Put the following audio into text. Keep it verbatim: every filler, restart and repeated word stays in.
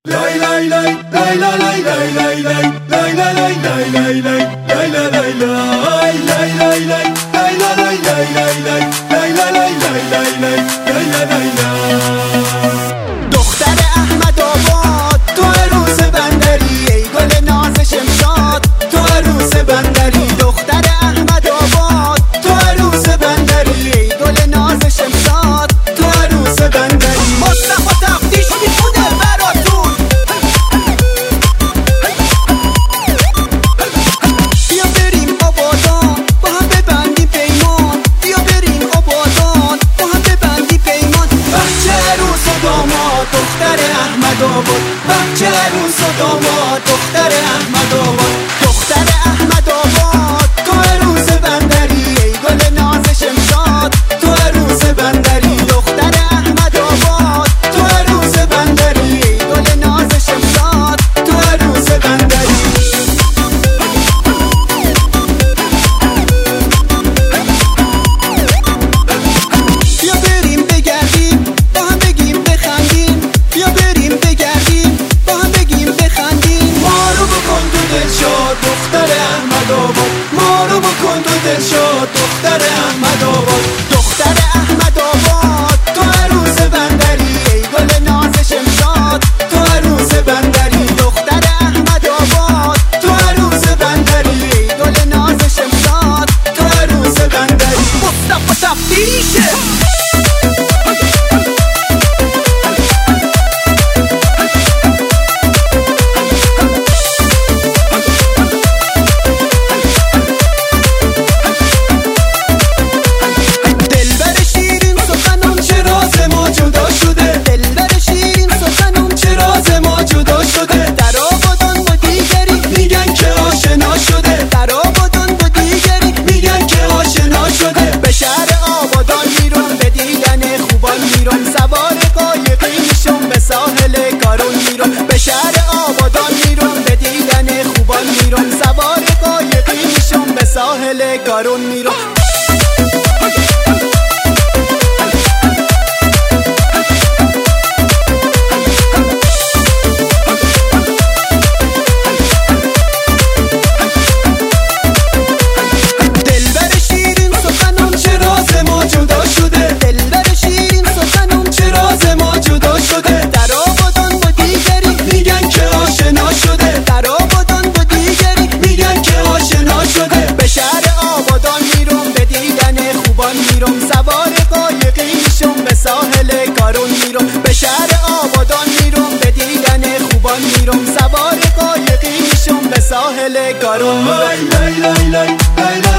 دختر احمد آباد تو عروس بندری، ای گل ناز شمشاد تو عروس بندری. دختر احمد آباد تو عروس بندری، ای گل ناز شمشاد تو عروس بندری. مصطفی تفتیش میخونه براتون، بیا بریم آبادان با هم ببندیم پیمان، بیا بریم آبادان با هم ببندیم پیمان. بچه عروس و داماد دختر احمد آباد، بچه عروس و داماد دختر احمد آباد. دختر احمد آباد تو عروس بندری، ای گل ناز شمشاد تو عروس بندری. دختر احمد آباد تو عروس بندری، ای گل ناز شمشاد تو عروس بندری. بیا بریم بگردیم با هم بگیم بخندیم، بیا بریم بگردیم با هم بگیم بخندیم. ما رو بکن تو دل شاد دختر احمد آباد، ما رو بکن تو دل شاد دختر احمد آباد. دختر احمد آباد تو عروس بندری، ای گل ناز شمشاد تو عروس بندری. دختر احمد آباد تو عروس بندری، ای گل ناز شمشاد تو عروس بندری. مصطفی تفتیشه سوار قایقی میشم به ساحل کارون میرم، به شهر آبادان میرم به دیدن خوبان میرم. سوار قایقی میشم به ساحل کارون میرم. سوار قایقی میشم به ساحل کارون میرم، به شهر آبادان میرم به دیدن خوبان میرم. سوار قایقی میشم به ساحل کارون میرم.